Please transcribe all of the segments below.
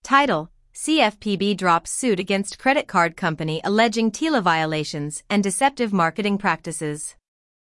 Title: CFPB drops suit against credit card company alleging TILA violations and deceptive marketing practices.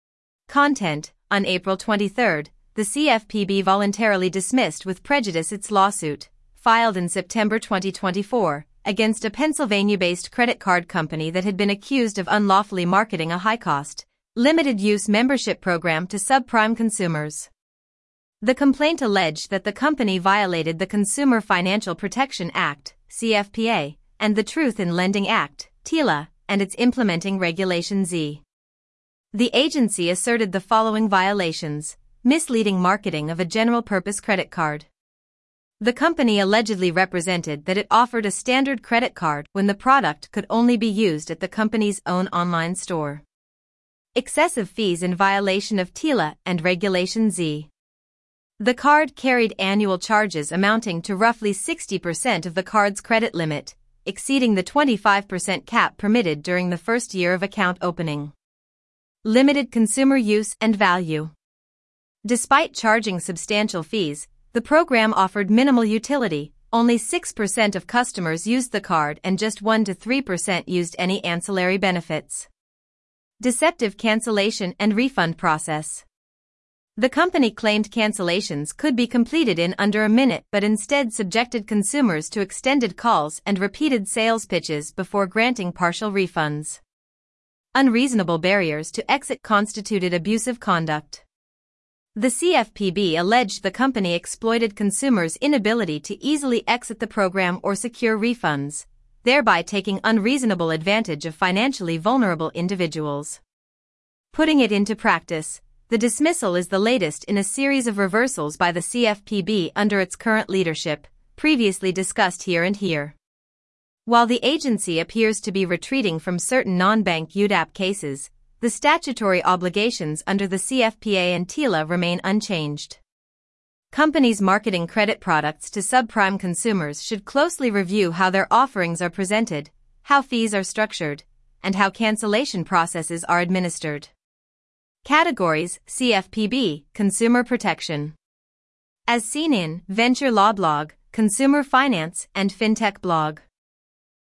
Content: On April 23, the CFPB voluntarily dismissed with prejudice its lawsuit, filed in September 2024, against a Pennsylvania-based credit card company that had been accused of unlawfully marketing a high-cost, limited-use membership program to subprime consumers. The complaint alleged that the company violated the Consumer Financial Protection Act, CFPA, and the Truth in Lending Act, TILA, and its implementing Regulation Z. The agency asserted the following violations: misleading marketing of a general-purpose credit card. The company allegedly represented that it offered a standard credit card when the product could only be used at the company's own online store. Excessive fees in violation of TILA and Regulation Z. The card carried annual charges amounting to roughly 60% of the card's credit limit, exceeding the 25% cap permitted during the first year of account opening. Limited consumer use and value. Despite charging substantial fees, the program offered minimal utility. Only 6% of customers used the card and just 1 to 3% used any ancillary benefits. Deceptive cancellation and refund process. The company claimed cancellations could be completed in under a minute but instead subjected consumers to extended calls and repeated sales pitches before granting partial refunds. Unreasonable barriers to exit constituted abusive conduct. The CFPB alleged the company exploited consumers' inability to easily exit the program or secure refunds, thereby taking unreasonable advantage of financially vulnerable individuals. Putting it into practice, the dismissal is the latest in a series of reversals by the CFPB under its current leadership, previously discussed here and here. While the agency appears to be retreating from certain non-bank UDAP cases, the statutory obligations under the CFPA and TILA remain unchanged. Companies marketing credit products to subprime consumers should closely review how their offerings are presented, how fees are structured, and how cancellation processes are administered. Categories: CFPB, Consumer Protection. As seen in Venture Law Blog, Consumer Finance, and FinTech Blog.